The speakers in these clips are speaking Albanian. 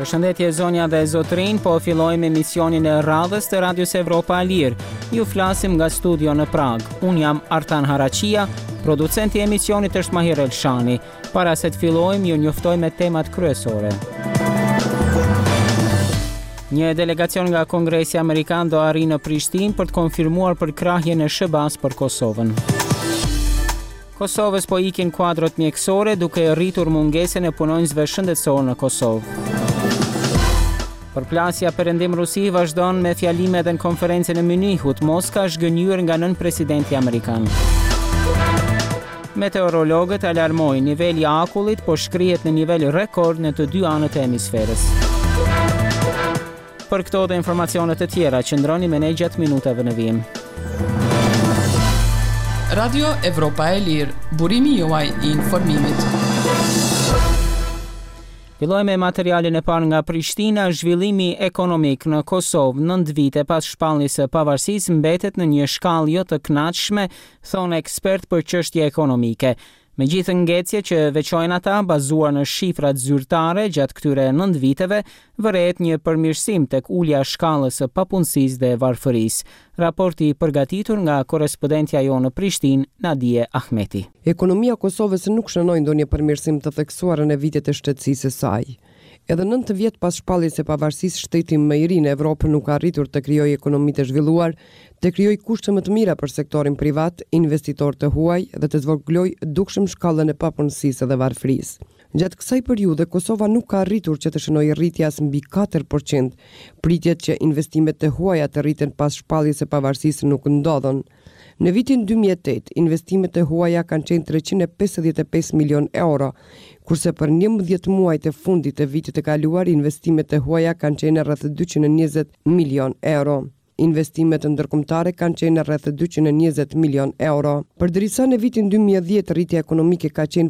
Përshëndetje zonja dhe zotrin, po fillojmë emisionin e radhës të Radios Evropa e Lirë. Ju flasim nga studio në Prag. Unë jam Artan Harachia, producenti i emisionit është Mahir Elshani. Para se të fillojmë, ju njoftoj me temat kryesore. Një delegacion nga Kongresi Amerikan do arrijë në Prishtinë për të konfirmuar përkrahjen e SHBA-s për Kosovën. Kosovës po ikin kuadrot mjekësore duke rritur mungesën e punonjësve shëndetësor në Kosovë. Përplasja perëndim Rusi vazhdon me fjalime edhe në konferencën e Munichut. Moska është gënjur nga nën presidenti amerikan. Meteorologët alarmojnë niveli i akullit po shkrihet në nivel rekord në të dy anët e hemisferës. Për këto dhe informacionet të tjera, qëndroni me ne gjatë minutave në vijim. Radio Evropa e Lirë, burimi juaj i informimit. Fillojmë me materialin e parë nga Prishtina. Zhvillimi ekonomik në Kosovë 9 vite pas shpalljes së pavarësisë mbetet në një shkallë jo të kënaqshme, thonë ekspert për çështje ekonomike. Megjithë ngecje që veçojnë ata, bazuar në shifrat zyrtare gjatë këtyre 9 viteve, vëret një përmirësim tek ulja e shkallës së papunësisë dhe varfërisë. Raporti i përgatitur nga korrespondentja jonë në Prishtinë, Nadije Ahmeti. Ekonomia e Kosovës nuk shënoi ndonjë përmirësim të theksuar në vitet e shtetësisë së saj. Edhe 9 vjet pas shpalljes së pavarësisë, shteti më i ri në Evropë nuk ka arritur të krijojë ekonomi të zhvilluar, të krijojë kushte më të mira për sektorin privat, investitor të huaj dhe të zvogëlojë dukshëm shkallën e papunësisë dhe varfërisë. Gjatë kësaj periudhe, Kosova nuk ka arritur që të shënojë rritje as mbi 4%. Pritjet që investimet të huaja të rriten pas shpalljes së pavarësisë nuk ndodhen. Në vitin 2008, investimet e huaja kanë qenë 355 milion euro, kurse për 11 muajt e fundit të vitit të kaluar, investimet e huaja kanë qenë rreth 220 milion euro. Investimet ndërkombëtare kanë qenë rreth 220 milion euro. Përdërisa në vitin 2010 rritja ekonomike ka qenë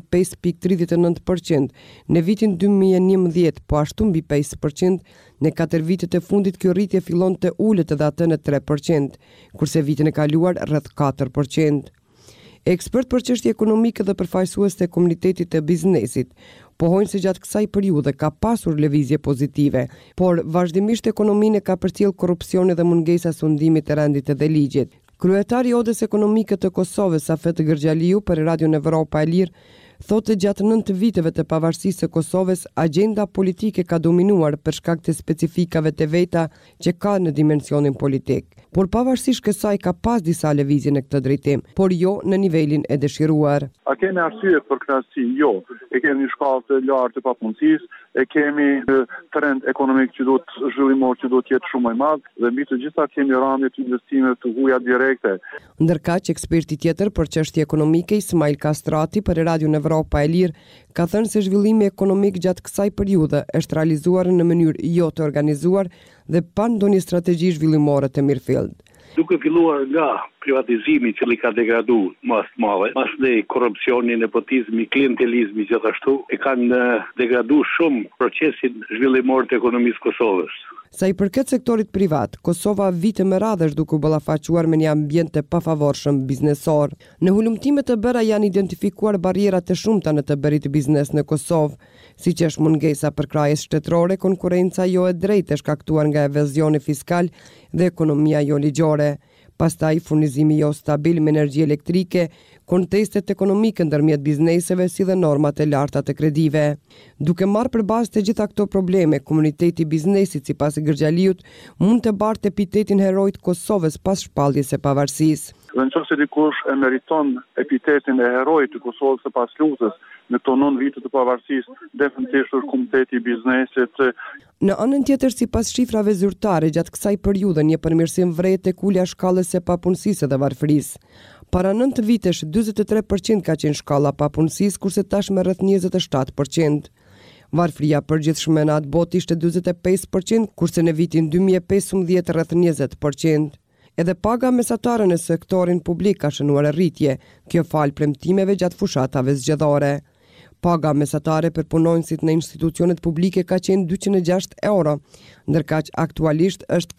5.39%, në vitin 2011 po ashtu mbi 5%, në 4 vitet e fundit kjo rritje fillon të ulet edhe atë në 3%, kurse vitin e kaluar rreth 4%. Ekspert për çështje ekonomike dhe përfaqësues të komunitetit të biznesit pohojnë se gjatë kësaj periudhe ka pasur lëvizje pozitive, por vazhdimisht ekonominë ka përcjell korrupsioni dhe mungesa e sundimit të rendit dhe ligjit. Kryetari i Odës Ekonomike të Kosovës, Afet Gërgjaliu, për Radion Evropa e Lirë, thotë gjatë 9 viteve të pavarësisë së Kosovës, agenda politike ka dominuar për shkak të specifikave të veta që ka në dimensionin politik. Por pavarësisht kësaj ka pas disa lëvizje në këtë drejtim, por jo në nivelin e dëshiruar. A kemi arsye për kënaqësi? Jo. E kemi një shkallë të lartë të papunësisë, e kemi trend ekonomik që do të zhvillimor që do të jetë shumë më i madh dhe mbi të gjitha kemi rëndje të investimeve të huaja direkte. Ndërkaq eksperti tjetër për çështje ekonomike, Ismail Kastrati, për Radion Evropa e Lirë, ka thënë se zhvillimi ekonomik gjatë kësaj periudhe është realizuar në mënyrë jo të organizuar dhe pa ndonjë strategji zhvillimore të mirëfillt. Duke filluar nga privatizimi që li ka degradu mas të madhe, mas dhe korrupsioni, nepotizmi, klientelizmi gjithashtu, e kanë degradu shumë procesin zhvillimor të ekonomisë Kosovës. Sa i përket sektorit privat, Kosova vite me radhë është duke u ballafaquar me një ambient të pafavorshëm biznesor. Në hulumtimet e bëra janë identifikuar barriera të shumta në të bërit biznes në Kosovë, siç është mungesa përkrahjes shtetërore, konkurenca jo e drejtë e shkaktuar nga evazioni fiskal dhe ekonomia jo ligjore. Pastaj furnizimi jo stabil me energji elektrike, kontestet ekonomike ndërmjet bizneseve si dhe normat e larta të kredive. Duke marrë përbazë të gjitha këto probleme, komuniteti i biznesit sipas Gërgjaliut mund të bartë epitetin herojt Kosovës pas shpalljes së pavarësisë. Dhe nëse dikush e meriton epitetin e herojit të Kosovës së pas luftës në këto 9 vite të pavarësisë, definitivisht është komuniteti i biznesit. Në anën tjetër, sipas shifrave zyrtare, gjatë kësaj periudhe një përmirësim vret tek ulja e shkallës së papunësisë dhe varfërisë. Para 9 vitesh 43% ka qenë shkalla papunësisë, kurse tashmë rreth 27%. Varfëria përgjithshme në atë botë ishte 45%, kurse në vitin 2015 rreth 20%. Edhe paga mesatare në sektorin publik ka shënuar rritje, kjo fal premtimeve gjatë fushatave zgjedhore. Paga mesatare për punonjësit në institucionet publike ka qenë 206 euro, ndërkaq aktualisht është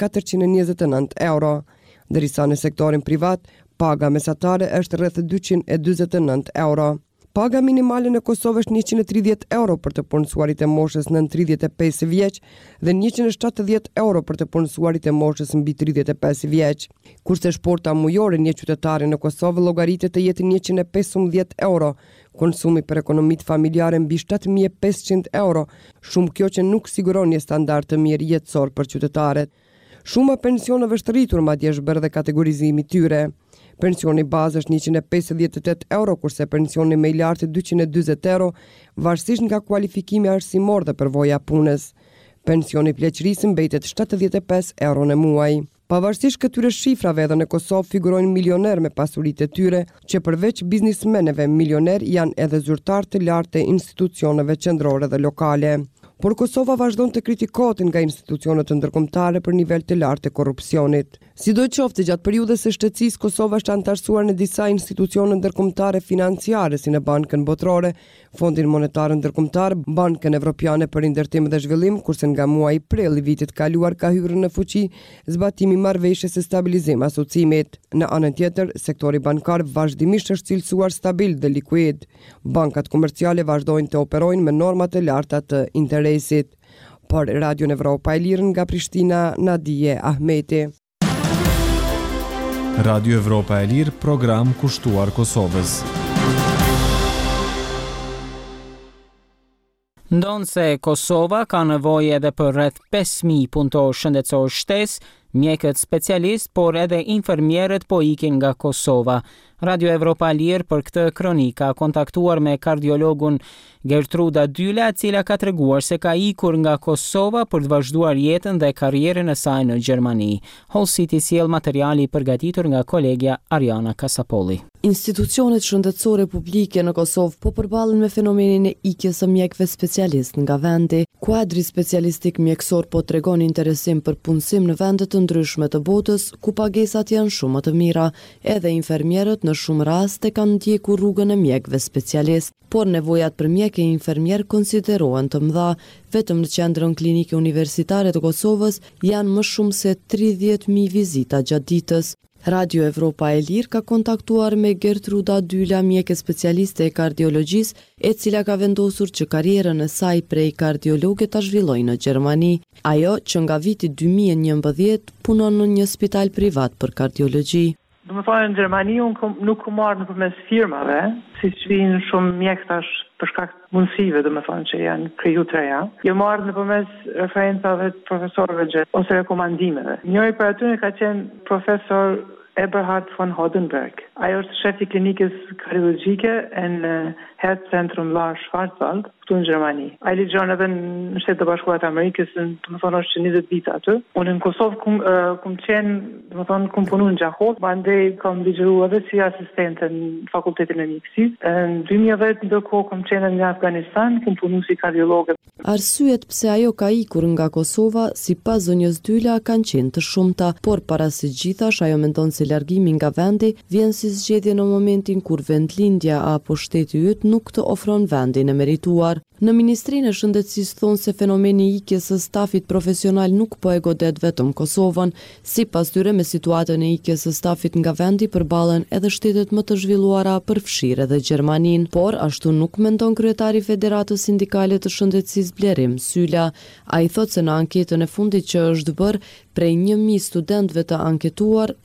429 euro. Ndërsa në sektorin privat, paga mesatare është rreth 249 euro. Paga minimale në Kosovë është 130 euro për të punësuarit e moshës nën 35 vjeç dhe 170 euro për të punësuarit e moshës mbi 35 vjeç. Kurse shporta mujore një qytetari në Kosovë llogaritet të jetë 115 euro, konsumi për ekonomitë familjare mbi 7500 euro, shumë kjo që nuk siguron një standard të mirë jetësor për qytetarët. Shuma pensioneve është rritur, madje është bërë dhe kategorizimi tyre. Pensioni bazë është 158 euro, kurse pensioni më i lartë 240 euro, varësisht nga kualifikimi arsimor dhe përvoja punës. Pensioni pleqërisë mbetet 75 euro në muaj. Pavarësisht këtyre shifrave edhe në Kosovë figurojnë milioner me pasuritë e tyre, që përveç biznismeneve milioner janë edhe zyrtar të lartë të institucioneve qendrore dhe lokale. Por Kosova vazhdon të kritikohet nga institucionet ndërkombëtare për nivel të lartë të korrupsionit. Sidoqoftë, gjatë periudhës së shtetësisë, Kosova është anëtarësuar në disa institucione ndërkombëtare financiare, si në Bankën Botërore, Fondin Monetar Ndërkombëtar, Bankën Evropiane për Ndërtim dhe Zhvillim, kurse nga muaji prill i vitit kaluar ka hyrë në fuqi zbatimi i marrëveshjes së stabilizim asociimit. Në anën tjetër, sektori bankar vazhdimisht është cilësuar stabil dhe likuid. Bankat komerciale vazhdojnë të operojnë me norma të larta të interesit. Por Radio Evropa e Lirë nga Prishtina, Nadije Ahmeti. Radio Evropa e Lirë, program kushtuar Kosovës. Ndonë se Kosova ka nevojë edhe për rreth 5.000 punëtor shëndetësor shtesë, mjekët specialist, por edhe infermierët po ikin nga Kosova. Radio Evropa e Lirë për këtë kronik ka kontaktuar me kardiologun Gertruda Dyla, e cila ka treguar se ka ikur nga Kosova për të vazhduar jetën dhe karrierën e saj në Gjermani. Hall City sjell materiali i përgatitur nga kolegja Ariana Kasapolli. Institucionet shëndetësore publike në Kosovë po përballen me fenomenin e ikjes së mjekëve specialist nga vendi. Kuadri specialistik mjekësor po tregon interesim për punësim në vende të ndryshme të botës, ku pagesat janë shumë më të mira. Edhe infermierët në shumë raste kanë ndjekur rrugën e mjekëve specialist, por nevojat për mjek e infermier konsiderohen të mëdha. Vetëm në qendrën klinike universitare të Kosovës janë më shumë se 30.000 vizita gjatë ditës. Radio Evropa e Lirë ka kontaktuar me Gertruda Dyla, mjeke specialiste e kardiologjisë, e cila ka vendosur që karrierën e saj prej kardiologe ta zhvillojë në Gjermani. Ajo që nga viti 2011 punon në një spital privat për kardiologji. Do më thonë, në Gjermani unë nuk ku marrë në përmes firmave, si që vinë shumë mjektash për shkak mundësive, do më thonë, që janë kriju të reja. Jo marrë në përmes referencave të profesorëve gjithë, ose rekomandimeve. Njëri për atyre ka qenë profesor Eberhard von Hodenberg. Ajo është shefi klinikës kardiologjike në Health Centrum Lars Schwarzwald, këtu në Gjermani. Ai ligjon edhe në Shtetet e Bashkuara të Amerikës, do të thonë është 20 vite aty. Unë në Kosovë kum qenë, do të thonë kum punu në Gjahov, mandej kam ligjëruar edhe si asistente në Fakultetin e Mjekësisë. Në 2010 ndërkohë kum qenë në Afganistan, kum punu si kardiologe. Arsyet pse ajo ka ikur nga Kosova, sipas zonjës Dyla, kanë qenë të shumta, por para së gjithash ajo mendon se largimi nga vendi vjen si zgjedhje në momentin kur vendlindja apo shteti yt nuk të ofron vendin e merituar. Në Ministrinë e Shëndetësisë thonë se fenomeni i ikjes së stafit profesional nuk po e godet vetëm Kosovën. Sipas tyre, me situatën e ikjes së stafit nga vendi përballen edhe shtetet më të zhvilluara, përfshirë edhe Gjermaninë, por ashtu nuk mendon kryetari i Federatës Sindikale të Shëndetësisë Blerim Sylla. Ai thotë se në anketën e fundit që është bërë prej 1000 studentëve të anketuar,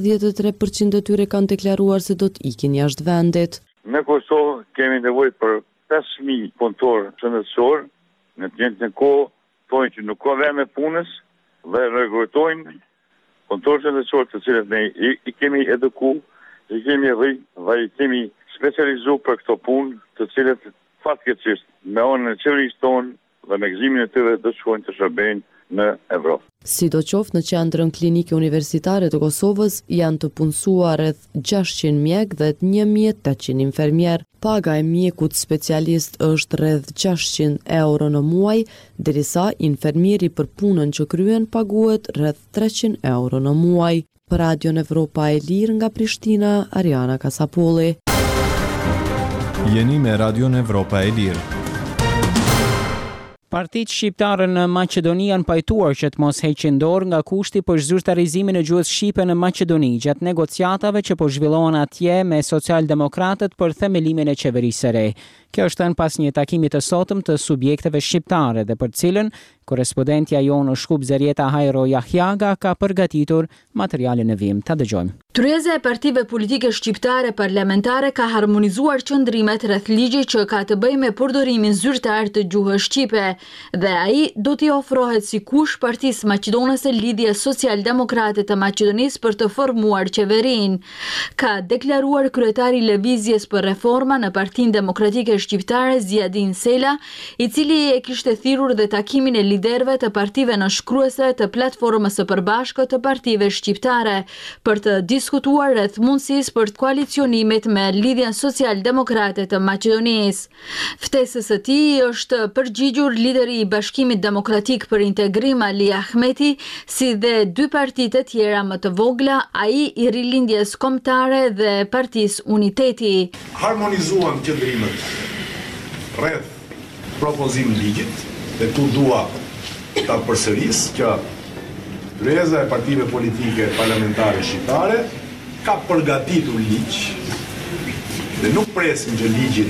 73% e tyre kanë deklaruar se do të ikin jashtë vendit. Në Kosovë kemi nevojë për 5.000 punëtor shëndetësor, në të njëjtën kohë thonë që nuk ka vende punës dhe rekrutojnë punëtor shëndetësor të cilët ne i kemi edukuar, i kemi rritë dhe i kemi specializuar për këto punë, të cilët fatkeqësisht me anën e qeverisë tonë dhe me gëzimin e tyre do shkojnë të shërbejnë në Evropë. Sidoqoftë, në qendrën klinike universitare të Kosovës janë të punësuar rreth 600 mjek dhe 1800 infermier. Paga e mjekut specialist është rreth 600 euro në muaj, derisa infermieri për punën që kryen paguhet rreth 300 euro në muaj. Për Radion Evropa e Lirë nga Prishtina, Ariana Kasapolli. Jeni me Radion Evropa e Lirë. Partitë shqiptare në Maqedoni janë pajtuar që të mos heqin dorë nga kushti për zyrtarizimin e gjuhës shqipe në Maqedoni gjatë negociatave që po zhvillohen atje me socialdemokratët për themelimin e qeverisë së re. Kjo është thënë pas një takimi të sotëm të subjekteve shqiptare dhe për cilën korrespondentja jonë në Shkup Zerieta Hajro Jahjaga ka përgatitur materialin e vim. Ta dëgjojmë. Tryeza e partive politike shqiptare parlamentare ka harmonizuar qëndrimet rreth ligjit që ka të bëjë me përdorimin zyrtar të gjuhës shqipe dhe ai do t'i ofrohet sikush Partisë Maqedonase Lidhje Social-Demokrate të Maqedonisë për të formuar qeverinë. Ka deklaruar kryetari i Lëvizjes për Reforma në Partinë Demokratike Shqiptare Ziadin Sela, i cili e kishte thirrur dhe takimin e liderëve të partive nënshkruese të platformës së përbashkët të partive shqiptare për të diskutuar rreth mundësisë për koalicionimit me Lidhjen Social-Demokrate të Maqedonisë. Ftesës së tij është përgjigjur lideri i Bashkimit Demokratik për Integrim Ali Ahmeti, si dhe dy parti të tjera më të vogla, ai i Rilindjes Kombëtare dhe Partisë Uniteti. Harmonizuan qëndrimet rreth propozim ligjit dhe tu dua ta përsëris që tryeza e partive politike parlamentare shqiptare ka përgatitur ligj dhe nuk presim që ligjin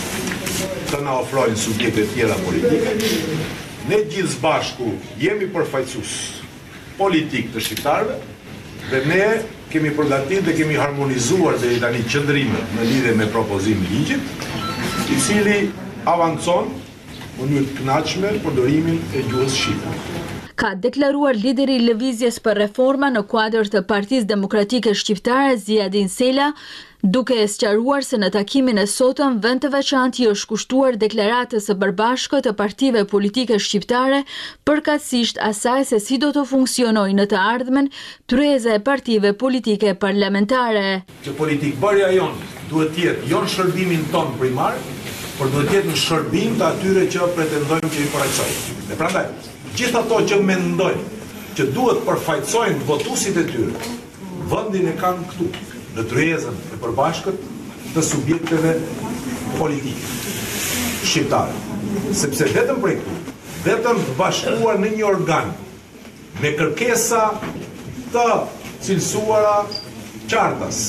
të na ofrojnë subjekte tjera politike. Ne gjithë së bashku jemi përfaqësues politik të shqiptarëve dhe ne kemi përgatitur dhe kemi harmonizuar deri tani qëndrimet në lidhje me propozimin e ligjit, i cili avancon në mënyrë të kënaqshme përdorimin e gjuhës shqipe. Ka deklaruar lideri i Lëvizjes për Reforma në kuadër të Partisë Demokratike Shqiptare Ziadin Sela, duke e sqaruar se në takimin e sotëm vend të veçantë i është kushtuar deklaratës së përbashkët të partive politike shqiptare përkatësisht asaj se si do të funksionojë në të ardhmen tryeza e partive politike parlamentare. Që politikbërja jonë duhet të jetë jo në shërbimin ton primar, por duhet të jetë në shërbim të atyre që pretendojmë që i përfaqësojmë. Dhe prandaj, gjithë ato që mendojnë që duhet përfaqësojnë votuesit e tyre, vendin e kanë këtu, në tryezën e përbashkët të subjekteve politike shqiptare. Sepse vetëm prej këtu, vetëm bashkuar në një organ me kërkesa të cilësuara qartas,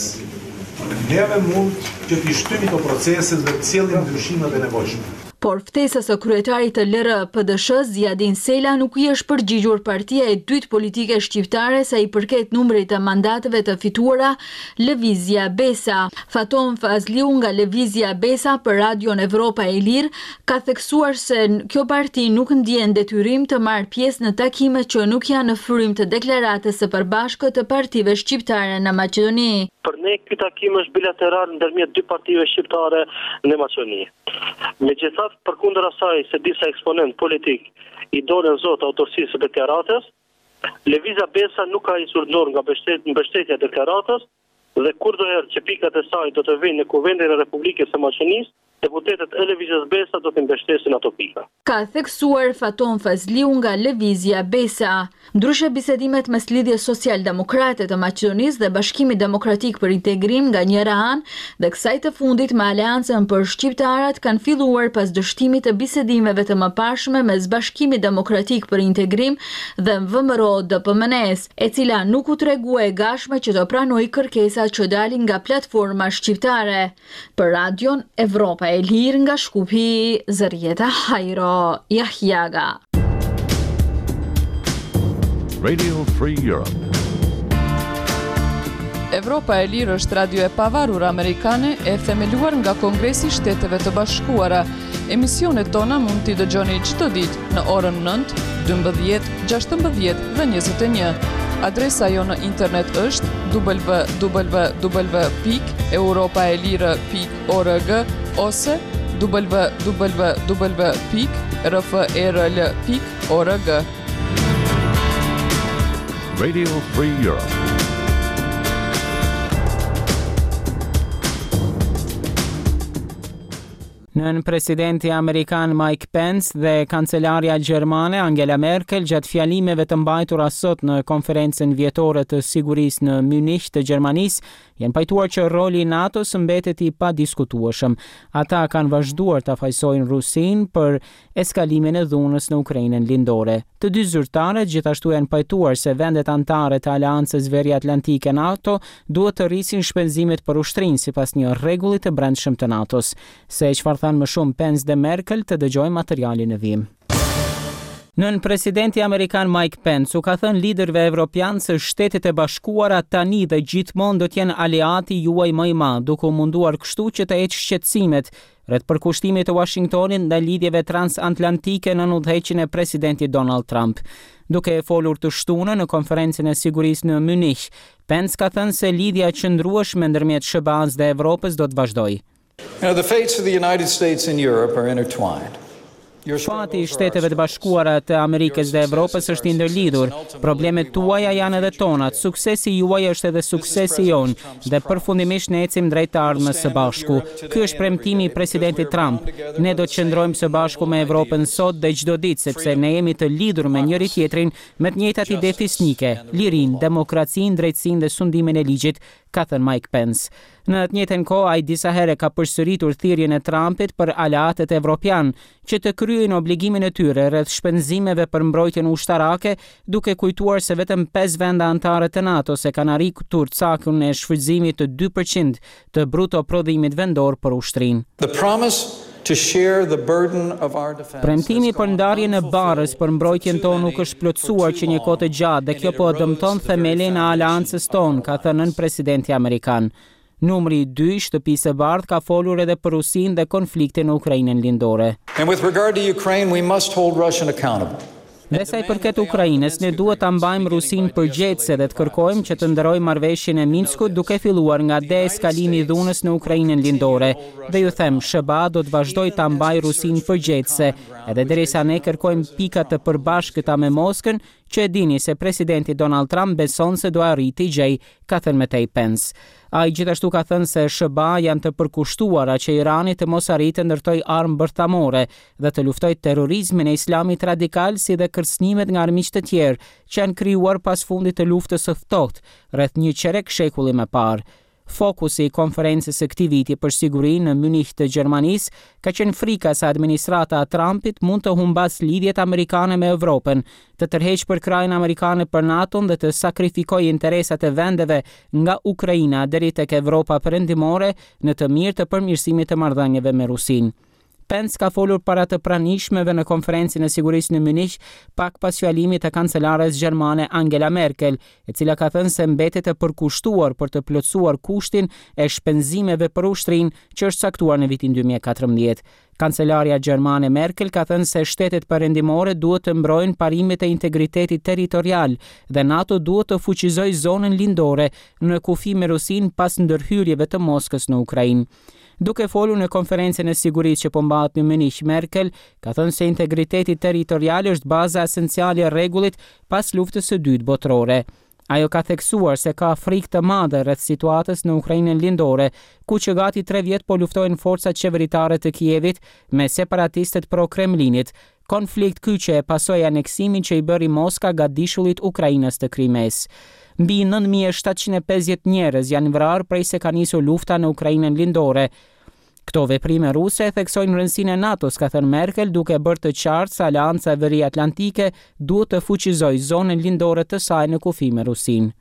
neve mund që t'i shtyjmë këto proceset dhe të cilin ndryshimet e nevojshme. Por ftesës së kryetarit të LR-PDSH Ziadin Sela nuk i është përgjigjur partia e dytë politike shqiptare sa i përket numrit të mandateve të fituara Lëvizja Besa. Faton Fazliu nga Lëvizja Besa për Radion Evropa e Lirë ka theksuar se kjo parti nuk ndjen detyrim të marrë pjesë në takime që nuk janë në fytyrë të deklaratës së përbashkët të partive shqiptare në Maqedoni. Për ne ky takim është bilateral ndërmjet dy partive shqiptare në Maqedoni. Megjithatë, përkundër asaj se disa eksponent politik i dolën zot autorësisë së deklaratës, Lëvizja Besa nuk ka isur dorë nga mbështetja e deklaratës dhe kurdoherë që pikat e saj do të vinë në Kuvendin e Republikës së Maqedonisë, deputetët e Lëvizjes Besa do të mbështesin ato pika. Ka theksuar Faton Fazliu nga Lëvizja Besa. Ndryshe bisedimet mes Lidhjes Social-Demokrate të Maqedonisë dhe Bashkimit Demokratik për Integrim nga njëra anë dhe kësaj të fundit me Aleancën për Shqiptarët kanë filluar pas dështimit të bisedimeve të mëparshme mes Bashkimit Demokratik për Integrim dhe VMRO-DPMNE-s, e cila nuk u tregua e gashme që të pranojë kërkesat që dalin nga platforma shqiptare. Për Radion Evropa e Lirë nga Shkupi, Zerieta Hajro Jahjaga. Radio Free Europe. Evropa e Lirë është radio e pavarur amerikane e themeluar nga Kongresi i Shteteve të Bashkuara. Emisionet tona mund t'i dëgjoni çdo ditë në orën 9, 12, 16 dhe 21. Adresa jo në internet është www.europaelire.org ose www.rfrl.org. Radio Free Europe. Nën presidenti amerikan Mike Pence dhe kancelaria gjermane Angela Merkel gjatë fjalimeve të mbajtura sot në konferencën vjetore të sigurisë në Munich të Gjermanisë janë pajtuar që roli i NATO-s mbetet i padiskutueshëm. Ata kanë vazhduar ta fajsojnë Rusinë për eskalimin e dhunës në Ukrainën lindore. Të dy zyrtarët gjithashtu janë pajtuar se vendet anëtare të Aleancës Veriatlantike NATO duhet të rrisin shpenzimet për ushtrinë sipas një rregulli të brendshëm të NATO-s. Se çfarë thanë më shumë Pence dhe Merkel, të dëgjojmë materialin në vijim. Nën presidenti amerikan Mike Pence u ka thënë liderëve evropianë se Shtetet e Bashkuara tani dhe gjithmonë do të jenë aleati juaj më i madh, duke u munduar kështu që të heqë shqetësimet rreth përkushtimit të Washingtonit ndaj lidhjeve transatlantike në udhëheqjen e presidentit Donald Trump. Duke e folur të shtunën në konferencën e sigurisë në Munich, Pence ka thënë se lidhja qëndrueshme ndërmjet SBA-s dhe Evropës do të vazhdojë. The fates of the United States and Europe are intertwined. Fati i Shteteve të Bashkuara të Amerikës dhe Evropës është i ndërlidhur. Problemet tuaja janë edhe tonat. Suksesi juaj është edhe suksesi jon dhe përfundimisht ne ecim drejt të ardhmës së bashku. Ky është premtimi i presidentit Trump. Ne do të qëndrojmë së bashku me Evropën sot dhe çdo ditë sepse ne jemi të lidhur me njëri tjetrin me të njëjtat ide fisnike, lirinë, demokracinë, drejtësinë dhe sundimin e ligjit, ka thënë Mike Pence. Në të njëjtën kohë, ai disa herë ka përsëritur thirrjen e Trumpit për aleatët evropian që të kryejnë obligimin e tyre rreth shpenzimeve për mbrojtjen ushtarake, duke kujtuar se vetëm 5 vende anëtare të NATO-s e kanë arritur cakun e shfrytëzimit të 2% të bruto prodhimit vendor për ushtrinë. Premtimi për ndarjen e barrës për mbrojtjen tonë nuk është plotësuar që një kohë të gjatë dhe kjo po dëmton themelin e aleancës tonë, ka thënë presidenti amerikan. Numri 2 i Shtëpisë së Bardhë ka folur edhe për Rusinë dhe konfliktin në Ukrainën lindore. And with regard to Ukraine, we must hold Russia accountable. Dhe sa i përket Ukrainës, ne duhet ta mbajmë Rusinë përgjegjëse dhe të kërkojmë që të ndërojë marrëveshjen e Minskut duke filluar nga deeskalimi i dhunës në Ukrainën lindore. Dhe ju them, SBA do të vazhdojë ta mbajë Rusinë përgjegjëse, edhe derisa ne kërkojmë pika të përbashkëta me Moskën, që e dini se presidenti Donald Trump beson se do arriti gjej, ka thënë Matej Pence. Ai gjithashtu ka thënë se SBA janë të përkushtuara që Irani të mos arritë të ndërtojë armë bërthamore dhe të luftojë terrorizmin e Islamit radikal si dhe kërcënimet nga armiq të tjerë që janë krijuar pas fundit të luftës së ftohtë rreth një çerek shekulli më parë. Fokusi i konferencës së këtij viti për sigurinë në Munich të Gjermanisë ka qenë frika se administrata e Trumpit mund të humbas lidhjet amerikane me Evropën, të tërheqë përkrajën amerikane për NATO-n dhe të sakrifikojë interesat e vendeve nga Ukraina deri tek Evropa perëndimore në të mirë të përmirësimit të marrëdhënieve me Rusinë. Pence ka folur para të pranishmeve në konferencën e sigurisë në Munich pak pas fjalimit të kancelares gjermane Angela Merkel, e cila ka thënë se mbetet e përkushtuar për të plotësuar kushtin e shpenzimeve për ushtrinë që është caktuar në vitin 2014. Kancelaria gjermane Merkel ka thënë se shtetet perëndimore duhet të mbrojnë parimet e integritetit territorial dhe NATO duhet të fuqizojë zonën lindore në kufi me Rusinë pas ndërhyrjeve të Moskës në Ukrainë. Duke folur në konferencën e sigurisë që po mbahet në Munich, Merkel ka thënë se integriteti territorial është baza esenciale e rregullit pas luftës së dytë botërore. Ajo ka theksuar se ka frikë të madhe rreth situatës në Ukrainën lindore, ku që gati 3 vjet po luftojnë forcat qeveritare të Kievit me separatistët pro-Kremlinit, konflikt ky që e pasoi aneksimin që i bëri Moska gatishullit Ukrainës të Krimes. Mbi 9750 njerëz janë vrarë prej se ka nisur lufta në Ukrainën lindore. Këto veprime ruse theksojnë rëndësinë e NATO-s, ka thënë Merkel, duke bërë të qartë se Aleanca Veriatlantike duhet të fuqizojë zonën lindore të saj në kufi me Rusinë.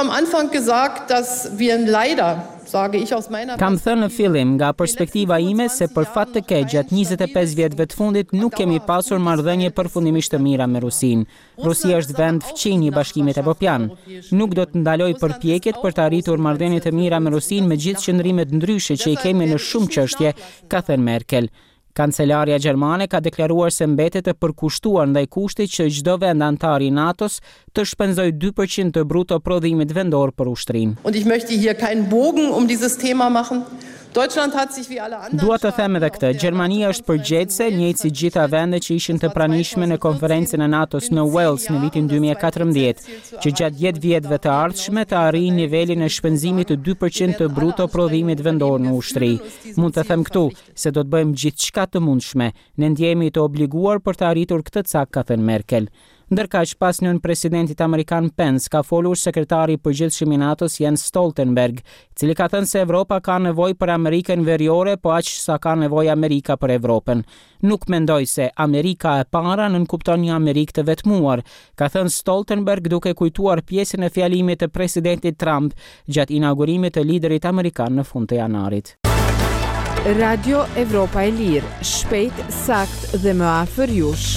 Kam thënë në fillim nga perspektiva ime se për fat të keq gjatë 25 vjetëve të fundit nuk kemi pasur marrëdhënie përfundimisht të mira me Rusinë. Rusia është vend fëmijë i Bashkimit Evropian. Nuk do të ndaloj përpjekjet për të arritur marrëdhënie të mira me Rusinë me gjithë qëndrimet ndryshe që i kemi në shumë çështje, ka thënë Merkel. Kancelaria gjermane ka deklaruar se mbetet e përkushtuar ndaj kushtit që çdo vend antar i NATO-s të shpenzojë 2% të bruto prodhimit vendor për ushtrinë. Und ich möchte hier keinen Bogen dieses Thema machen, Dua të them edhe këtë, Gjermania është përgjegjëse, njëjtë si gjitha vendet që ishin të pranishme në konferencën e NATO-s në Wales në vitin 2014, që gjatë 10 vjetëve të ardhshme të arrijë nivelin e shpenzimit të 2% të bruto prodhimit vendor në ushtri. Mund të them këtu se do të bëjmë gjithçka të mundshme. Ne ndjehemi të obliguar për të arritur këtë cak, ka thënë Merkel. Ndërkaq, pas nën presidentit amerikan Pence, ka folur sekretari i përgjithshëm i NATO-s Jens Stoltenberg, i cili ka thënë se Evropa ka nevojë për Amerikën veriore, po aq sa ka nevojë Amerika për Evropën. Nuk mendoj se Amerika e para nënkupton një Amerikë të vetmuar, ka thënë Stoltenberg duke kujtuar pjesën e fjalimit të presidentit Trump gjatë inaugurimit të liderit amerikan në fund të janarit. Radio Evropa e Lirë, shpejt, sakt dhe më afër jush.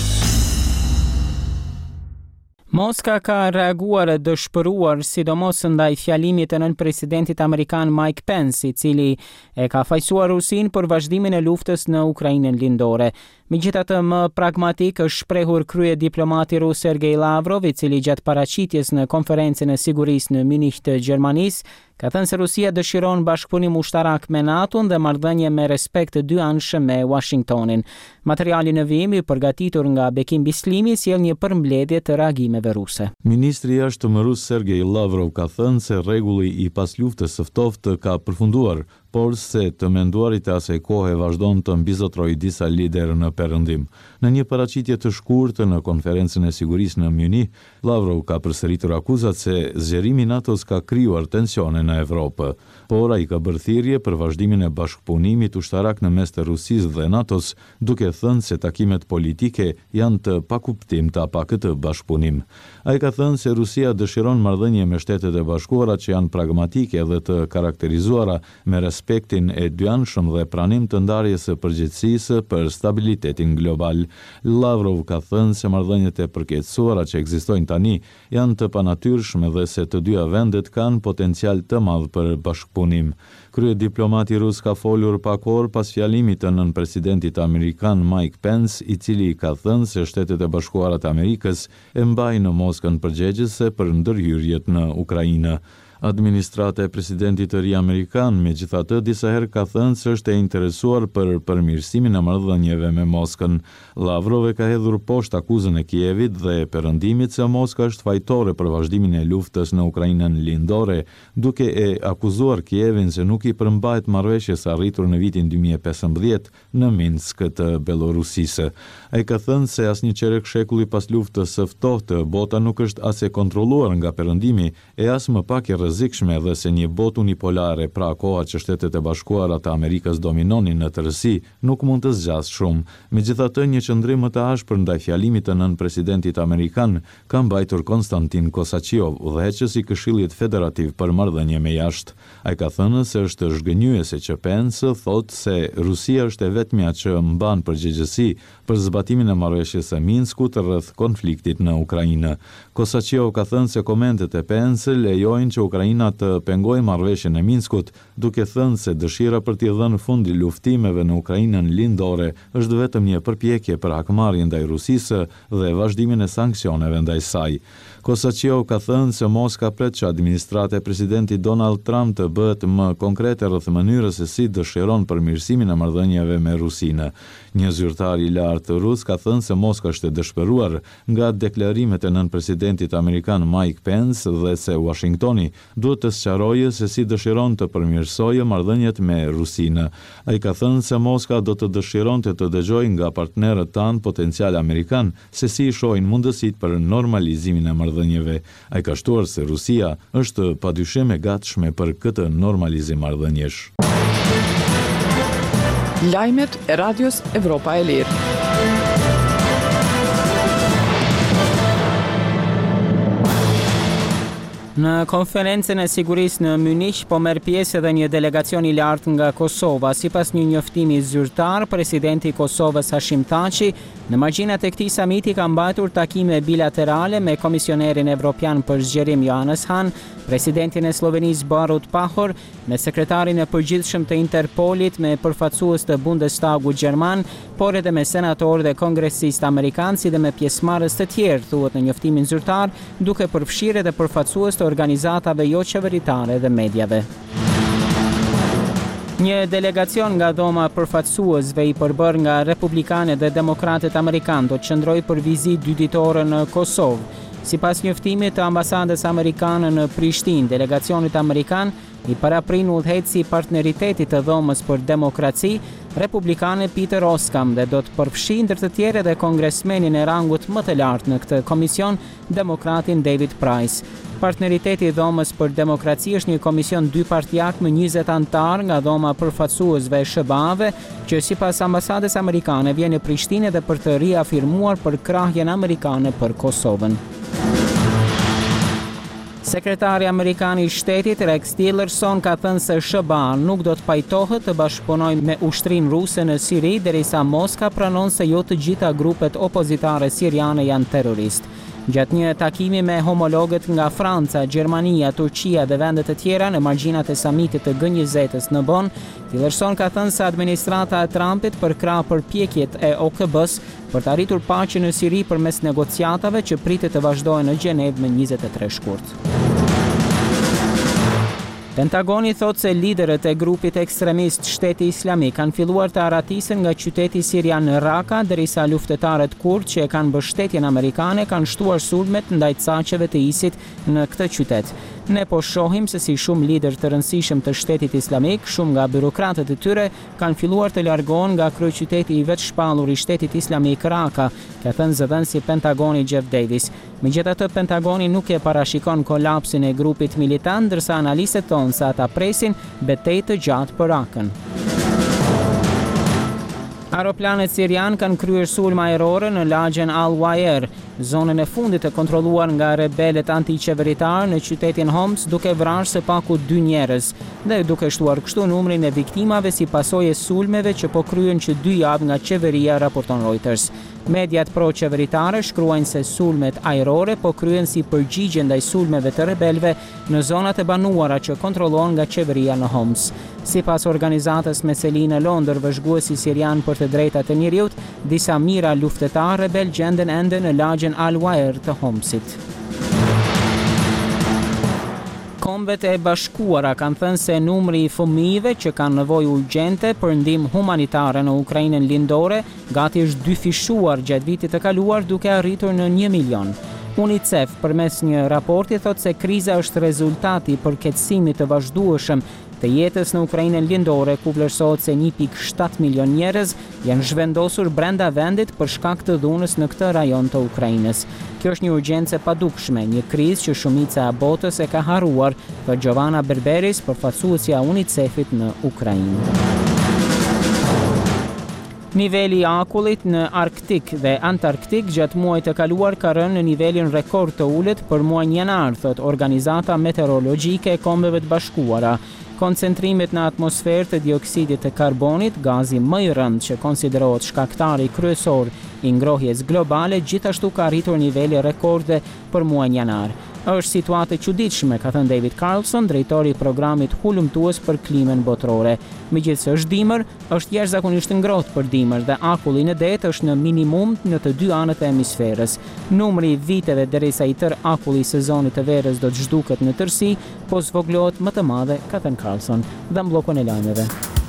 Moska ka reaguar e dëshpëruar sidomos ndaj fjalimit të nën presidentit amerikan Mike Pence, i cili e ka fajsuar Rusinë për vazhdimin e luftës në Ukrainën lindore. Megjithatë, më pragmatik është shprehur krye diplomati rus Sergej Lavrov, i cili gjatë paraqitjes në konferencën e sigurisë në Munich të Gjermanisë, ka thënë se Rusia dëshiron bashkëpunim ushtarak me NATO-n dhe marrëdhënie me respekt të dyanshëm me Washingtonin. Materiali në vijim i përgatitur nga Bekim Bislimi sjell një përmbledhje të reagimeve ruse. Ministri i jashtëm rus Sergej Lavrov ka thënë se rregulli i pasluftës së ftohtë ka përfunduar, por se të menduarit e asaj kohe vazhdon të mbizotrojë disa liderë në perëndim. Në një paraqitje të shkurtër në konferencën e sigurisë në Munich, Lavrov ka përsëritur akuzat se zgjerimi i NATO-s ka krijuar tensione në Evropë, por ai ka bërë thirrje për vazhdimin e bashkëpunimit ushtarak në mes të Rusisë dhe NATO-s, duke thënë se takimet politike janë të pakuptimta pa këtë bashkëpunim. Ai ka thënë se Rusia dëshiron marrëdhënie me Shtetet e Bashkuara që janë pragmatike dhe të karakterizuara me respektin e dyanshëm dhe pranim të ndarjes së përgjegjësisë për stabilitetin global. Lavrov ka thënë se marrëdhëniet e përkeqësuara që ekzistojnë tani janë të panatyrshme dhe se të dyja vendet kanë potencial të madh për bashkëpunim. Kryediplomati rus ka folur pak orë pas fjalimit të nën presidentit amerikan Mike Pence, i cili ka thënë se Shtetet e Bashkuara të Amerikës e mbajnë Moskën përgjegjëse për ndërhyrjet në Ukrainë. Administrata e presidentit të ri amerikan, megjithatë, disa herë ka thënë se është e interesuar për përmirësimin e marrëdhënieve me Moskën. Lavrov ka hedhur poshtë akuzën e Kievit dhe perëndimit se Moska është fajtore për vazhdimin e luftës në Ukrainën lindore, duke e akuzuar Kievin se nuk i përmbajt marrëveshjes arritur në vitin 2015 në Minsk të Belorusisë. Ai ka thënë se asnjë çerek shekulli pas luftës së ftohtë, bota nuk është as e kontrolluar nga perëndimi e as më pak e rrezikshme dhe se një botë unipolare, pra koha që Shtetet e Bashkuara të Amerikës dominonin në tërësi, nuk mund të zgjasë shumë. Megjithatë, një qëndrim më të ashpër ndaj fjalimit të nën presidentit amerikan ka mbajtur Konstantin Kosaqiov, udhëheqës i Këshillit Federativ për marrëdhënie me jashtë. Ai ka thënë se është zhgënjyese që Pence thotë se Rusia është e vetmja që mban përgjegjësi për zbatimin e marrëveshjes së Minskut rreth konfliktit në Ukrainë. Kosaqiov ka thënë se komentet e Pence lejojnë që Ukraina të pengojë marrëveshjen e Minskut, duke thënë se dëshira për t'i dhënë fund luftimeve në Ukrainën lindore është vetëm një përpjekje për hakmarrje ndaj Rusisë dhe vazhdimin e sanksioneve ndaj saj. Kosaqiov ka thënë se Moska pret që administrata e presidentit Donald Trump të bëhet më konkrete rreth mënyrës se si dëshiron përmirësimin e marrëdhënieve me Rusinë. Një zyrtar i lartë rus ka thënë se Moska është e dëshpëruar nga deklarimet e nën presidentit amerikan Mike Pence dhe se Washingtoni duhet të sqarojë se si dëshiron të përmirësojë marrëdhëniet me Rusinë. Ai ka thënë se Moska do të dëshironte të dëgjojë nga partnerët tanë potencial amerikan se si i shohin mundësitë për normalizimin e marrëdhënieve. Ai ka shtuar se Rusia është padyshim e gatshme për këtë normalizim marrëdhëniesh. Lajmet e Radios Evropa e Lirë. Në konferencën e sigurisë në Munich po merr pjesë edhe një delegacion i lartë nga Kosova. Sipas një njoftimi zyrtar, presidenti i Kosovës Hashim Thaçi në margjinat e këtij samiti ka mbajtur takime bilaterale me komisionerin evropian për zgjerim Johannes Hahn, presidentin e Slovenisë Borut Pahor, me sekretarin e përgjithshëm të Interpolit, me përfaqësues të Bundestagut gjerman, por edhe me senatorë dhe kongresistë amerikanë, si dhe me pjesëmarrës të tjerë, thuhet në njoftimin zyrtar, duke përfshirë edhe përfaqësues të organizatave jo qeveritare dhe mediave. Një delegacion nga dhoma përfaqësuesve i përbër nga Republikanët dhe Demokratët Amerikanë do të qëndrojë për vizitë 2 ditore në Kosovë. Sipas njoftimit të ambasadës amerikane në Prishtinë, delegacionit amerikan i paraprin udhëheqësi i Partneritetit të Dhomës për Demokraci, republikane Peter Oskam, dhe do të përfshijë ndër të tjerë edhe kongresmenin e rangut më të lartë në këtë komision, demokratin David Price. Partneriteti i Dhomës për Demokraci është një komision 2-partijak me 20 antar nga dhoma përfaqësuesve e SBA-ve, që sipas ambasadës amerikane vjen në Prishtinë edhe për të riafirmuar përkrahjen amerikane për Kosovën. Sekretari Amerikan i Shtetit Rex Tillerson ka thënë se SBA nuk do të pajtohet të bashkëpunojë me ushtrinë ruse në Siri derisa Moska pranon se jo të gjitha grupet opozitare siriane janë terroristë. Gjatë një takimi me homologët nga Franca, Gjermania, Turqia dhe vendet e tjera në margjinat e samitit të G20-s në Bonn, Tillerson ka thënë se administrata e Trumpit përkrah përpjekjet e OKB-s për të arritur paqen në Siri përmes negociatave që pritet të vazhdojnë në Gjenevë me 23 shkurt. Pentagoni thot se liderët e grupit ekstremist Shteti Islamik kanë filluar të aratisin nga qyteti sirian në Raqqa, derisa luftëtarët kurd që e kanë mbështetjen amerikane kanë shtuar sulmet ndaj caqeve të ISIS në këtë qytet. Ne po shohim se si shumë lider të rëndësishëm të Shtetit Islamik, shumë nga birokratët e tyre, kanë filluar të largohen nga kryeqyteti i vetë shpallur i Shtetit Islamik Raqqa, ka thënë zëdhënësi Pentagoni Jeff Davis. Megjithatë, Pentagoni nuk e parashikon kolapsin e grupit militant, ndërsa analistët thonë se ata presin betejë të gjatë për Raqqën. Aeroplanet sirian kanë kryer sulme ajrore në lagjen Al-Waer, zonën e fundit e kontrolluar nga rebelët antiqeveritar në qytetin Homs, duke vrarë së paku 2 njerëz dhe duke shtuar kështu numrin e viktimave si pasojë e sulmeve që po kryen që 2 javë nga qeveria, raporton Reuters. Mediat pro-qeveritare shkruajnë se sulmet ajrore po kryen si përgjigje ndaj sulmeve të rebelëve në zonat e banuara që kontrollohen nga qeveria në Homs. Sipas organizatës Meselin e Londër, vëzhguesi sirian për të drejtat e njeriut, disa mira luftëtar rebel gjenden ende në lagjen Al-Waer të Homsit. Kombet e Bashkuara kanë thënë se numri i fëmijëve që kanë nevojë urgjente për ndihmë humanitare në Ukrainën lindore gati është dyfishuar gjatë vitit të kaluar, duke arritur në 1 milion. UNICEF përmes një raporti thotë se kriza është rezultati i përkeqësimit të vazhdueshëm të jetës në Ukrainën lindore, ku vlerësohet se 1.7 milion njerëz janë zhvendosur brenda vendit për shkak të dhunës në këtë rajon të Ukrainës. Kjo është një urgjencë e padukshme, një krizë që shumica e botës e ka harruar, thotë Giovanna Berberis, përfaqësuesja e UNICEF-it në Ukrainë. Niveli i akullit në Arktik dhe Antarktik gjatë muajit të kaluar ka rënë në nivelin rekord të ulët për muajin janar, thotë Organizata Meteorologjike e Kombeve të Bashkuara. Koncentrimet në atmosferë të dioksidit të karbonit, gazi më i rëndë që konsiderohet shkaktari kryesor i ngrohjes globale, gjithashtu ka arritur nivele rekorde për muajin janar. Është situatë e çuditshme, ka thënë David Carlson, drejtori i programit hulumtues për klimën botërore. Megjithëse është dimër, është jashtëzakonisht ngrohtë për dimër dhe akulli në det është në minimum në të 2 anët e hemisferës. Numri i viteve derisa i tërë akulli i sezonit të verës do të zhduket në tërësi, po zvoglohet më të madhe, ka thënë Carlson, dhe mblokon e lajmeve.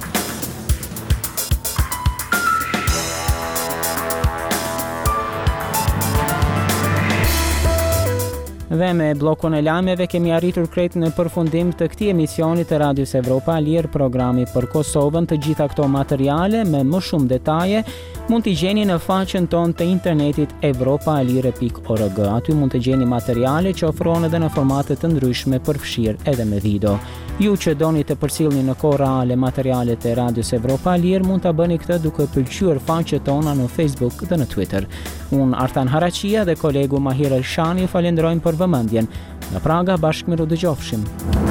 Dhe me blokun e lajmeve kemi arritur krejt në përfundim të këtij emisioni të Radios Evropa Lier, programi për Kosovën. Të gjitha këto materiale me më shumë detaje mund t'i gjeni në faqen tonë të internetit evropalier.org. Aty mund të gjeni materiale që ofrohen edhe në formate të ndryshme, përfshirë edhe me video. Ju që doni të përcjellni në kohë reale materialet e Radios Evropa Lier mund ta bëni këtë duke pëlqyer faqet tona në Facebook dhe në Twitter. Unë Artan Haraqia dhe kolegu Mahir Elshani falenderojmë për vëmendjen. Në Praga bashkë miru dëgjofshim.